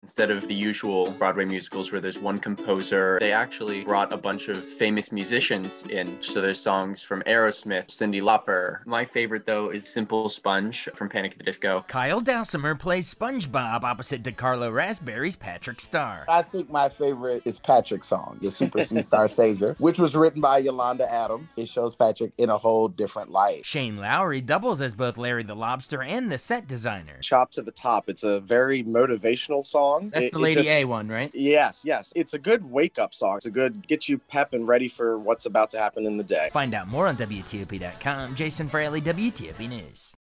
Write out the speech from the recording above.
Instead of the usual Broadway musicals where there's one composer, they actually brought a bunch of famous musicians in. So there's songs from Aerosmith, Cyndi Lauper. My favorite, though, is Simple Sponge from Panic at the Disco. Kyle Dowsimer plays SpongeBob opposite DeCarlo Raspberry's Patrick Star. I think my favorite is Patrick's song, The Super C-Star Savior, which was written by Yolanda Adams. It shows Patrick in a whole different light. Shane Lowry doubles as both Larry the Lobster and the set designer. Chop to the Top. It's a very motivational song. That's the Lady A one, right? Yes. It's a good wake-up song. It's a good get you pep and ready for what's about to happen in the day. Find out more on WTOP.com. Jason Fraley, WTOP News.